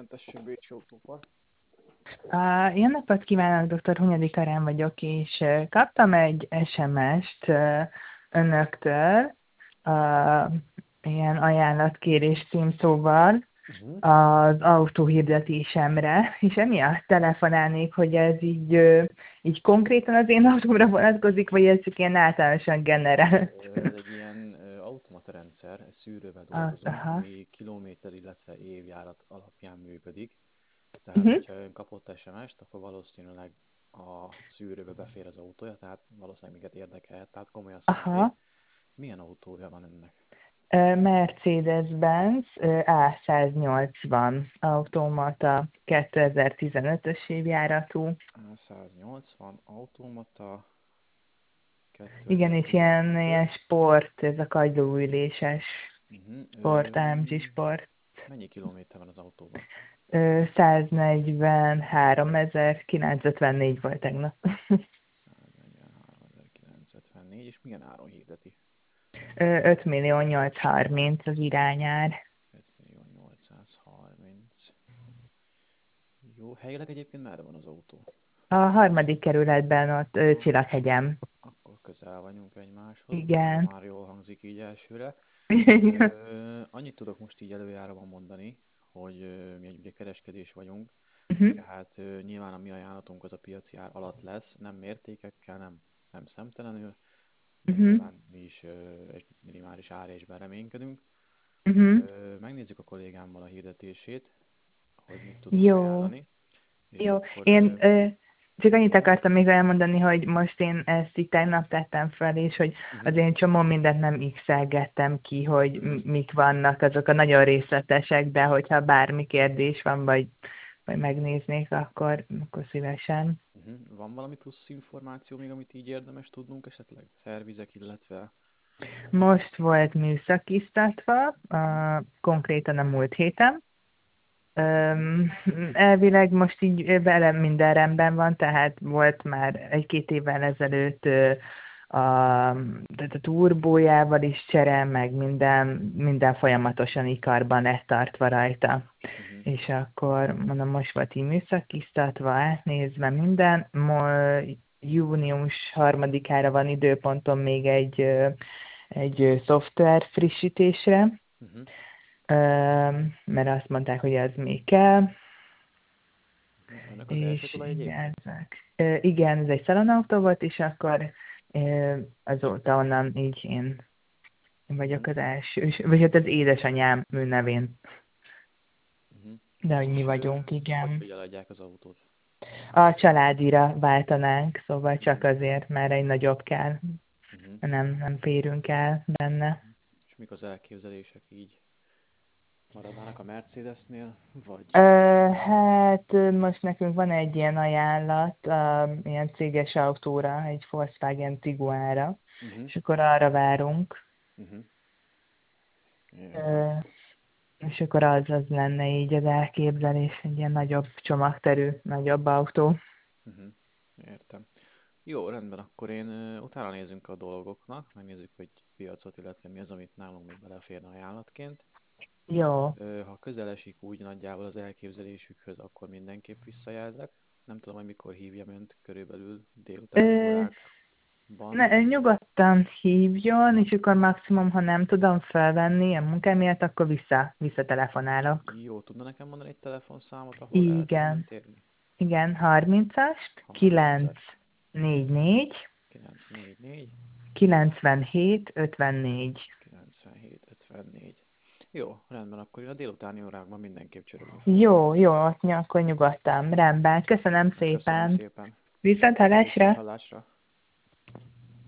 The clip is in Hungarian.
Tessék, Bécsi Autópart. Jó napot kívánok, dr. Hunyadi Karen vagyok, és kaptam egy SMS-t önöktől, ilyen ajánlatkérés címszóval az autóhirdetésemre, és emiatt telefonálnék, hogy ez így konkrétan az én autómra vonatkozik, vagy ez csak ilyen általánosan generált. Ez egy ilyen automata rendszer, egy szűrővel dolgozunk, Aha. ami kilométer, illetve évjárat alapján működik. Tehát, Uh-huh. hogyha ön kapott SMS-t, akkor valószínűleg a szűrőbe befér az autója, tehát valószínűleg minket érdekel, tehát komolyan szeretné. Aha. Milyen autója van önnek? Mercedes-Benz A180 automata 2015-ös évjáratú. A180 automata Igen, és ilyen 2015-ös. sport, ez a kagylóüléses sport, Uh-huh. AMG sport. Mennyi kilométer van az autóban? 143.954 volt tegnap. 143.954, és milyen áron hirdeti? 5.830.000 az irányár. 5.830. Jó, helyileg egyébként merre van az autó? A harmadik kerületben ott Csillaghegyem. Akkor közel vagyunk egymáshoz, akkor Igen. már jól hangzik így elsőre. Annyit tudok most így előjáróban mondani, hogy mi egy ugye kereskedés vagyunk, Uh-huh. tehát nyilván a mi ajánlatunk az a piaci ár alatt lesz, nem mértékekkel, nem szemtelenül, de Uh-huh. nyilván mi is egy minimális árésben reménykedünk. Uh-huh. Megnézzük a kollégámmal a hirdetését, hogy mit tudunk Jó. ajánlani, és Jó, akkor... én csak annyit igen? akartam még elmondani, hogy most én ezt így tegnap tettem fel, és hogy az én csomó mindent nem x-elgettem ki, hogy mik vannak, azok a nagyon részletesek, de hogyha bármi kérdés van, vagy megnéznék, akkor szívesen. Van valami plusz információ még, amit így érdemes tudnunk esetleg? Szervizek, illetve... Most volt műszakiztatva, konkrétan a múlt héten. Elvileg most így vele minden rendben van, tehát volt már egy-két évvel ezelőtt tehát a turbójával is csere, meg minden folyamatosan ikarban lett tartva rajta. És akkor mondom, most volt így műszakiztatva, átnézve minden. Június 3-ára van időpontom még egy szoftver frissítésre, mert azt mondták, hogy ez még kell. Önök az első És tulaj egyébként? igen, ez egy szalonautó volt, és akkor azóta onnan így én vagyok az első, vagy hát az édesanyám nevén. De hogy mi És vagyunk, hogy igen. eladják az autót? A családira váltanánk, szóval csak azért, mert egy nagyobb kell. Nem férünk el benne. És mik az elképzelések így? Maradnának a Mercedesnél, vagy... Hát most nekünk van egy ilyen ajánlat, ilyen céges autóra, egy Volkswagen Tiguanra, és akkor arra várunk. Értem. És akkor az lenne így az elképzelés, egy ilyen nagyobb csomagterű, nagyobb autó. Értem. Jó, rendben, akkor én utána nézzünk a dolgoknak, megnézzük, hogy piacot, illetve mi az, amit nálunk még beleférne ajánlatként. Jó. Ha közel esik úgy nagyjából az elképzelésükhöz, akkor mindenképp visszajelzek. Nem tudom, hogy mikor hívjam önt, körülbelül délutáni órákban. Nyugodtan hívjon, és akkor maximum, ha nem tudom felvenni a munkám miatt, akkor visszatelefonálok. Jó, tudna nekem mondani egy telefonszámot, ahol el tudom Igen. önt érni? Igen, 30-ast, 30-as, 944 944, 97 54. 97, 54. Jó, rendben, akkor én a délutáni órákban mindenképp csörögni fogok. Jó, akkor nyugodtan. Rendben. Köszönöm Köszönöm szépen. szépen. Viszont Viszont hallásra. hallásra.